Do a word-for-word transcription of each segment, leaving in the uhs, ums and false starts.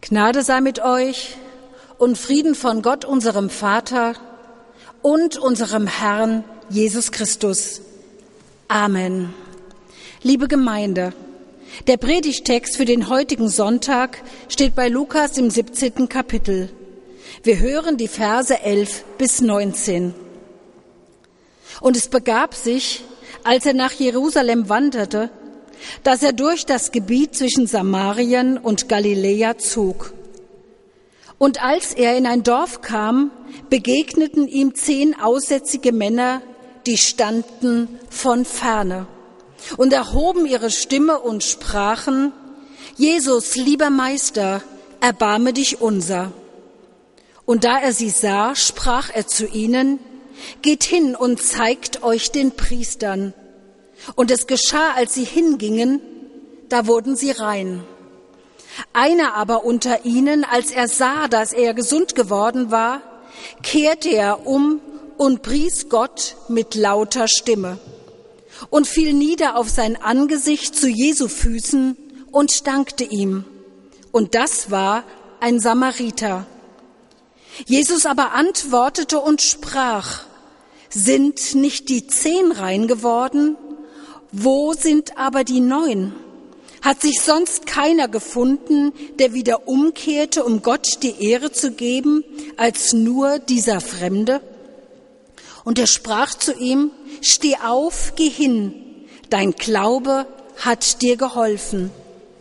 Gnade sei mit euch und Frieden von Gott, unserem Vater und unserem Herrn Jesus Christus. Amen. Liebe Gemeinde, der Predigtext für den heutigen Sonntag steht bei Lukas im siebzehnten Kapitel. Wir hören die Verse elf bis neunzehn. Und es begab sich, als er nach Jerusalem wanderte, dass er durch das Gebiet zwischen Samarien und Galiläa zog. Und als er in ein Dorf kam, begegneten ihm zehn aussätzige Männer, die standen von ferne und erhoben ihre Stimme und sprachen: Jesus, lieber Meister, erbarme dich unser. Und da er sie sah, sprach er zu ihnen: Geht hin und zeigt euch den Priestern. Und es geschah, als sie hingingen, da wurden sie rein. Einer aber unter ihnen, als er sah, dass er gesund geworden war, kehrte er um und pries Gott mit lauter Stimme und fiel nieder auf sein Angesicht zu Jesu Füßen und dankte ihm. Und das war ein Samariter. Jesus aber antwortete und sprach: Sind nicht die zehn rein geworden? Wo sind aber die neun? Hat sich sonst keiner gefunden, der wieder umkehrte, um Gott die Ehre zu geben, als nur dieser Fremde? Und er sprach zu ihm: Steh auf, geh hin, dein Glaube hat dir geholfen.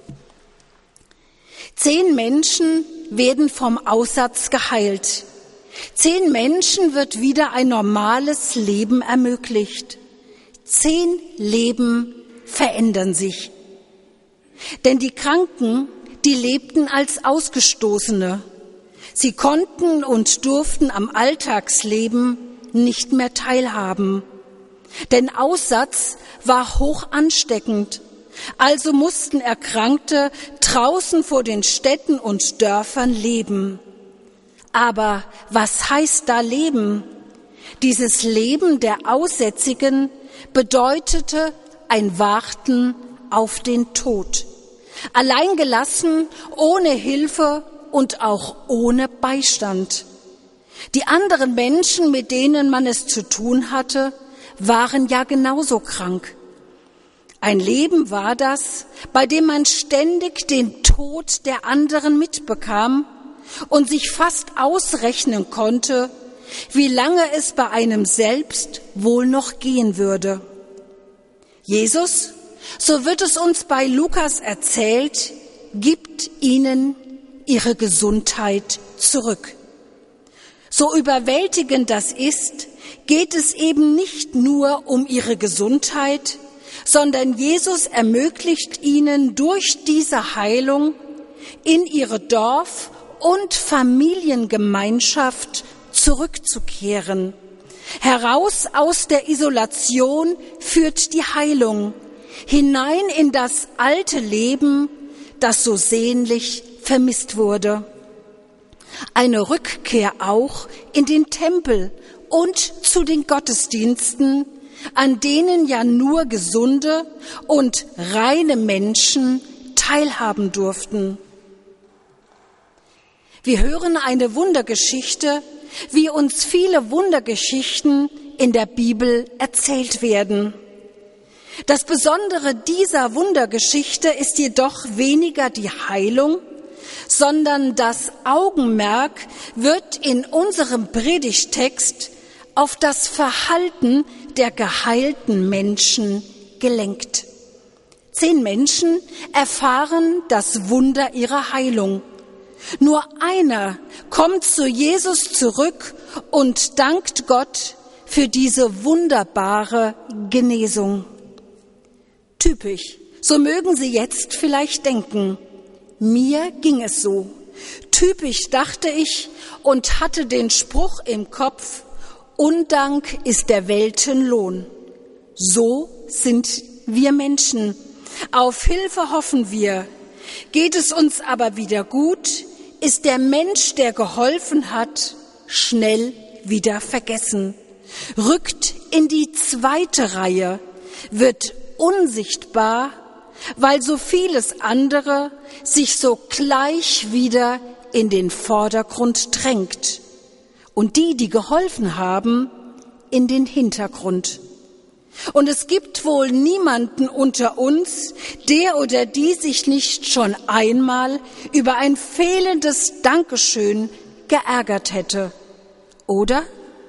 Zehn Menschen werden vom Aussatz geheilt. Zehn Menschen wird wieder ein normales Leben ermöglicht. Zehn Leben verändern sich. Denn die Kranken, die lebten als Ausgestoßene. Sie konnten und durften am Alltagsleben nicht mehr teilhaben. Denn Aussatz war hoch ansteckend. Also mussten Erkrankte draußen vor den Städten und Dörfern leben. Aber was heißt da Leben? Dieses Leben der Aussätzigen bedeutete ein Warten auf den Tod. Alleingelassen, ohne Hilfe und auch ohne Beistand. Die anderen Menschen, mit denen man es zu tun hatte, waren ja genauso krank. Ein Leben war das, bei dem man ständig den Tod der anderen mitbekam und sich fast ausrechnen konnte, wie lange es bei einem selbst wohl noch gehen würde. Jesus, so wird es uns bei Lukas erzählt, gibt ihnen ihre Gesundheit zurück. So überwältigend das ist, geht es eben nicht nur um ihre Gesundheit, sondern Jesus ermöglicht ihnen durch diese Heilung in ihre Dorf- und Familiengemeinschaft zurückzukehren. Heraus aus der Isolation führt die Heilung, hinein in das alte Leben, das so sehnlich vermisst wurde. Eine Rückkehr auch in den Tempel und zu den Gottesdiensten, an denen ja nur gesunde und reine Menschen teilhaben durften. Wir hören eine Wundergeschichte, wie uns viele Wundergeschichten in der Bibel erzählt werden. Das Besondere dieser Wundergeschichte ist jedoch weniger die Heilung, sondern das Augenmerk wird in unserem Predigtext auf das Verhalten der geheilten Menschen gelenkt. Zehn Menschen erfahren das Wunder ihrer Heilung. Nur einer kommt zu Jesus zurück und dankt Gott für diese wunderbare Genesung. Typisch, so mögen Sie jetzt vielleicht denken. Mir ging es so. Typisch dachte ich und hatte den Spruch im Kopf: Undank ist der Weltenlohn. So sind wir Menschen. Auf Hilfe hoffen wir. Geht es uns aber wieder gut, ist der Mensch, der geholfen hat, schnell wieder vergessen, rückt in die zweite Reihe, wird unsichtbar weil so vieles andere sich so gleich wieder in den Vordergrund drängt und die, die geholfen haben, in den Hintergrund. Und es gibt wohl niemanden unter uns, der oder die sich nicht schon einmal über ein fehlendes Dankeschön geärgert hätte, oder?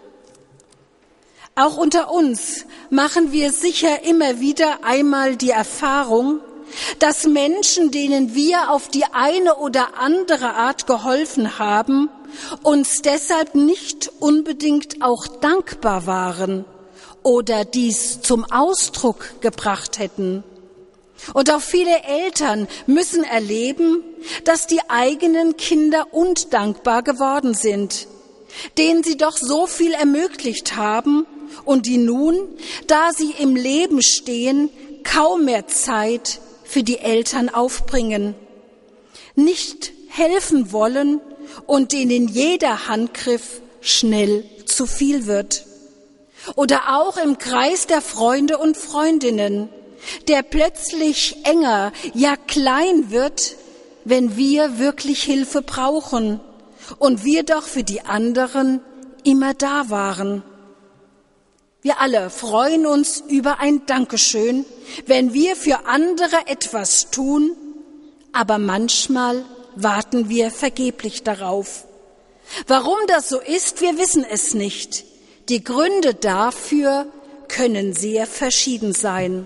Auch unter uns machen wir sicher immer wieder einmal die Erfahrung, dass Menschen, denen wir auf die eine oder andere Art geholfen haben, uns deshalb nicht unbedingt auch dankbar waren oder dies zum Ausdruck gebracht hätten. Und auch viele Eltern müssen erleben, dass die eigenen Kinder undankbar geworden sind, denen sie doch so viel ermöglicht haben und die nun, da sie im Leben stehen, kaum mehr Zeit für die Eltern aufbringen, nicht helfen wollen und denen jeder Handgriff schnell zu viel wird. Oder auch im Kreis der Freunde und Freundinnen, der plötzlich enger, ja klein wird, wenn wir wirklich Hilfe brauchen und wir doch für die anderen immer da waren. Wir alle freuen uns über ein Dankeschön, wenn wir für andere etwas tun, aber manchmal warten wir vergeblich darauf. Warum das so ist, wir wissen es nicht. Die Gründe dafür können sehr verschieden sein.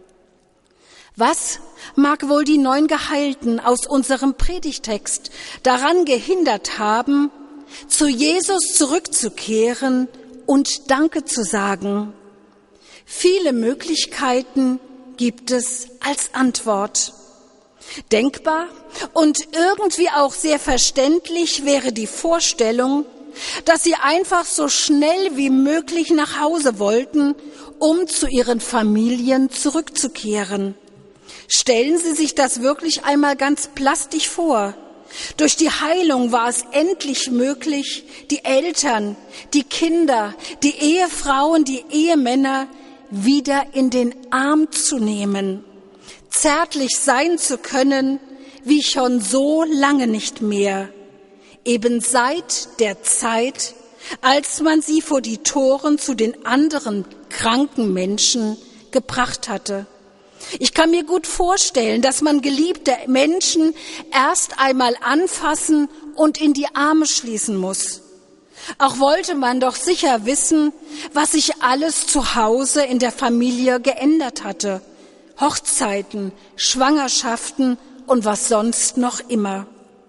Was mag wohl die neun Geheilten aus unserem Predigtext daran gehindert haben, zu Jesus zurückzukehren und Danke zu sagen? Viele Möglichkeiten gibt es als Antwort. Denkbar und irgendwie auch sehr verständlich wäre die Vorstellung, dass sie einfach so schnell wie möglich nach Hause wollten, um zu ihren Familien zurückzukehren. Stellen Sie sich das wirklich einmal ganz plastisch vor. Durch die Heilung war es endlich möglich, die Eltern, die Kinder, die Ehefrauen, die Ehemänner wieder in den Arm zu nehmen, zärtlich sein zu können, wie schon so lange nicht mehr, eben seit der Zeit, als man sie vor die Toren zu den anderen kranken Menschen gebracht hatte. Ich kann mir gut vorstellen, dass man geliebte Menschen erst einmal anfassen und in die Arme schließen muss. Auch wollte man doch sicher wissen, was sich alles zu Hause in der Familie geändert hatte. Hochzeiten, Schwangerschaften und was sonst noch immer.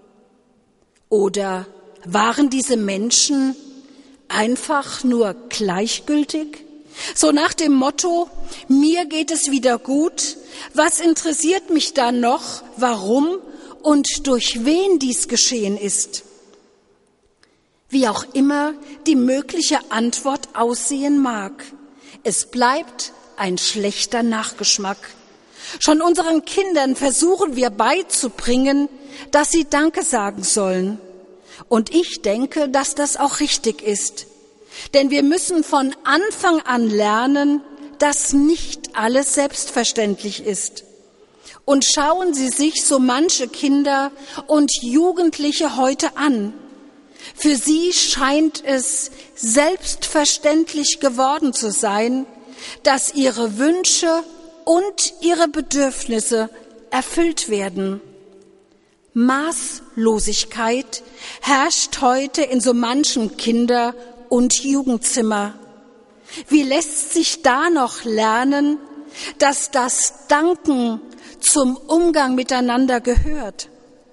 Oder waren diese Menschen einfach nur gleichgültig? So nach dem Motto, mir geht es wieder gut, was interessiert mich dann noch, warum und durch wen dies geschehen ist? Wie auch immer die mögliche Antwort aussehen mag, es bleibt ein schlechter Nachgeschmack. Schon unseren Kindern versuchen wir beizubringen, dass sie Danke sagen sollen. Und ich denke, dass das auch richtig ist. Denn wir müssen von Anfang an lernen, dass nicht alles selbstverständlich ist. Und schauen Sie sich so manche Kinder und Jugendliche heute an. Für sie scheint es selbstverständlich geworden zu sein, dass ihre Wünsche und ihre Bedürfnisse erfüllt werden. Maßlosigkeit herrscht heute in so manchen Kinder- und Jugendzimmer. Wie lässt sich da noch lernen, dass das Danken zum Umgang miteinander gehört?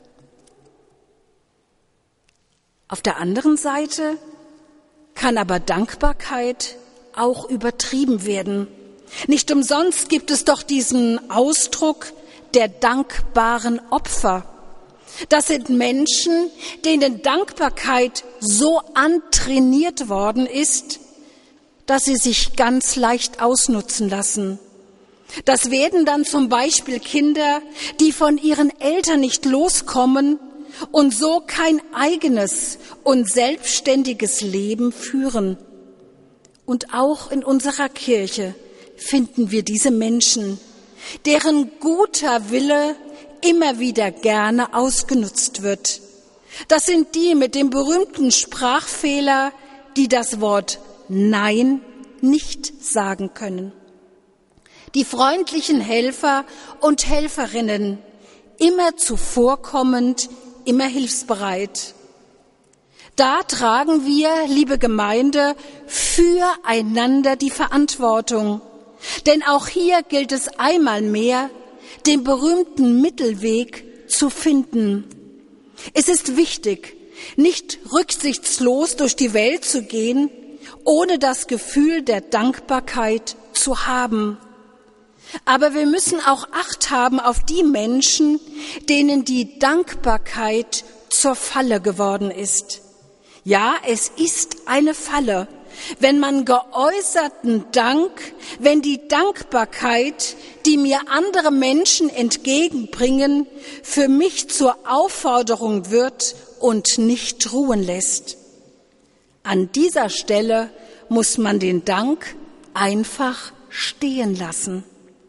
Auf der anderen Seite kann aber Dankbarkeit auch übertrieben werden. Nicht umsonst gibt es doch diesen Ausdruck der dankbaren Opfer. Das sind Menschen, denen Dankbarkeit so antrainiert worden ist, dass sie sich ganz leicht ausnutzen lassen. Das werden dann zum Beispiel Kinder, die von ihren Eltern nicht loskommen und so kein eigenes und selbstständiges Leben führen. Und auch in unserer Kirche finden wir diese Menschen, deren guter Wille immer wieder gerne ausgenutzt wird. Das sind die mit dem berühmten Sprachfehler, die das Wort Nein nicht sagen können. Die freundlichen Helfer und Helferinnen, immer zuvorkommend, immer hilfsbereit. Da tragen wir, liebe Gemeinde, füreinander die Verantwortung. Denn auch hier gilt es einmal mehr, den berühmten Mittelweg zu finden. Es ist wichtig, nicht rücksichtslos durch die Welt zu gehen, ohne das Gefühl der Dankbarkeit zu haben. Aber wir müssen auch Acht haben auf die Menschen, denen die Dankbarkeit zur Falle geworden ist. Ja, es ist eine Falle, wenn man geäußerten Dank, wenn die Dankbarkeit, die mir andere Menschen entgegenbringen, für mich zur Aufforderung wird und nicht ruhen lässt. An dieser Stelle muss man den Dank einfach stehen lassen.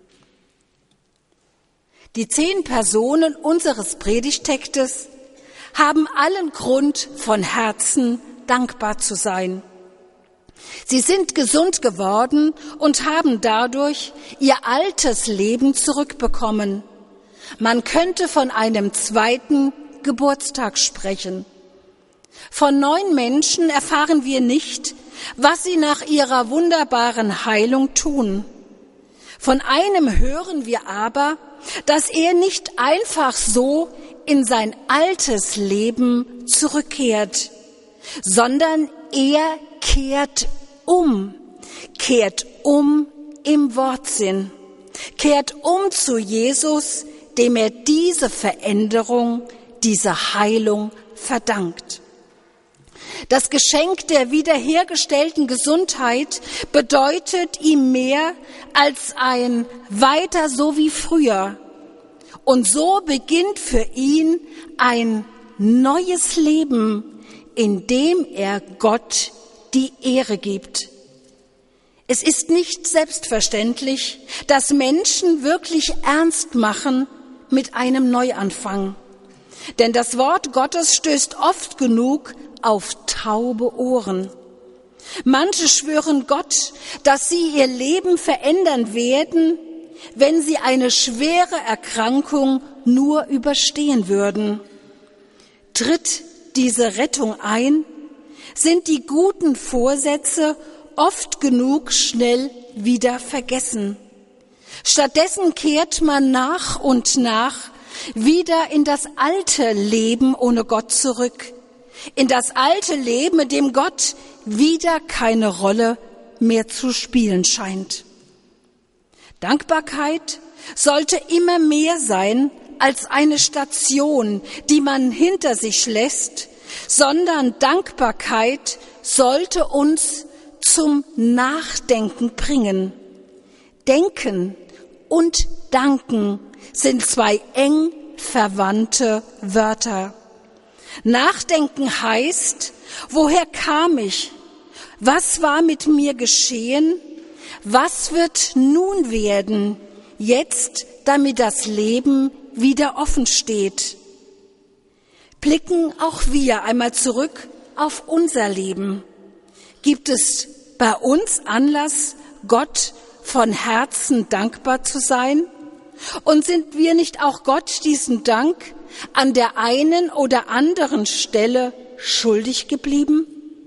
Die zehn Personen unseres Predigttextes haben allen Grund, von Herzen dankbar zu sein. Sie sind gesund geworden und haben dadurch ihr altes Leben zurückbekommen. Man könnte von einem zweiten Geburtstag sprechen. Von neun Menschen erfahren wir nicht, was sie nach ihrer wunderbaren Heilung tun. Von einem hören wir aber, dass er nicht einfach so in sein altes Leben zurückkehrt, sondern er kehrt um, kehrt um im Wortsinn, kehrt um zu Jesus, dem er diese Veränderung, diese Heilung verdankt. Das Geschenk der wiederhergestellten Gesundheit bedeutet ihm mehr als ein weiter so wie früher. Und so beginnt für ihn ein neues Leben, in dem er Gott die Ehre gibt. Es ist nicht selbstverständlich, dass Menschen wirklich ernst machen mit einem Neuanfang. Denn das Wort Gottes stößt oft genug auf taube Ohren. Manche schwören Gott, dass sie ihr Leben verändern werden, wenn sie eine schwere Erkrankung nur überstehen würden. Tritt diese Rettung ein, sind die guten Vorsätze oft genug schnell wieder vergessen. Stattdessen kehrt man nach und nach wieder in das alte Leben ohne Gott zurück, in das alte Leben, in dem Gott wieder keine Rolle mehr zu spielen scheint. Dankbarkeit sollte immer mehr sein als eine Station, die man hinter sich lässt, sondern Dankbarkeit sollte uns zum Nachdenken bringen. Denken und Danken sind zwei eng verwandte Wörter. Nachdenken heißt, woher kam ich? Was war mit mir geschehen? Was wird nun werden, jetzt, damit das Leben wieder offen steht? Blicken auch wir einmal zurück auf unser Leben. Gibt es bei uns Anlass, Gott von Herzen dankbar zu sein? Und sind wir nicht auch Gott diesen Dank an der einen oder anderen Stelle schuldig geblieben?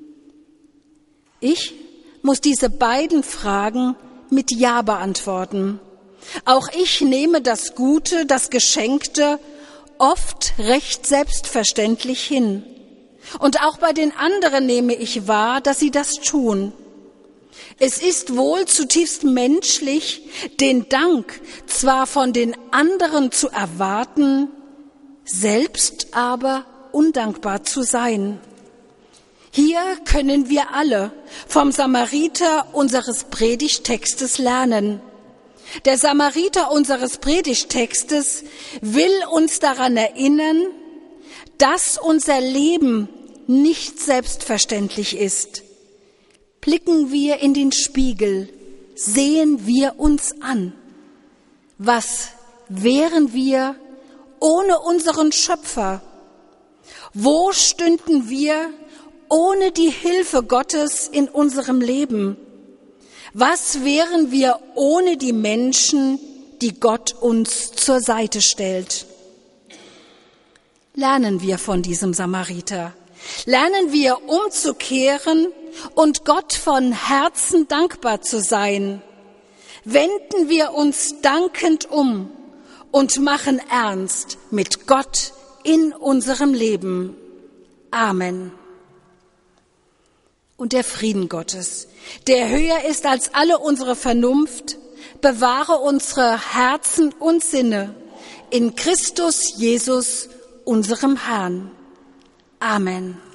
Ich muss diese beiden Fragen mit Ja beantworten. Auch ich nehme das Gute, das Geschenkte oft recht selbstverständlich hin. Und auch bei den anderen nehme ich wahr, dass sie das tun. Es ist wohl zutiefst menschlich, den Dank zwar von den anderen zu erwarten, selbst aber undankbar zu sein. Hier können wir alle vom Samariter unseres Predigttextes lernen. Der Samariter unseres Predigttextes will uns daran erinnern, dass unser Leben nicht selbstverständlich ist. Blicken wir in den Spiegel, sehen wir uns an. Was wären wir ohne unseren Schöpfer? Wo stünden wir ohne die Hilfe Gottes in unserem Leben? Was wären wir ohne die Menschen, die Gott uns zur Seite stellt? Lernen wir von diesem Samariter. Lernen wir umzukehren und Gott von Herzen dankbar zu sein. Wenden wir uns dankend um und machen ernst mit Gott in unserem Leben. Amen. Und der Frieden Gottes, der höher ist als alle unsere Vernunft, bewahre unsere Herzen und Sinne in Christus Jesus, unserem Herrn. Amen.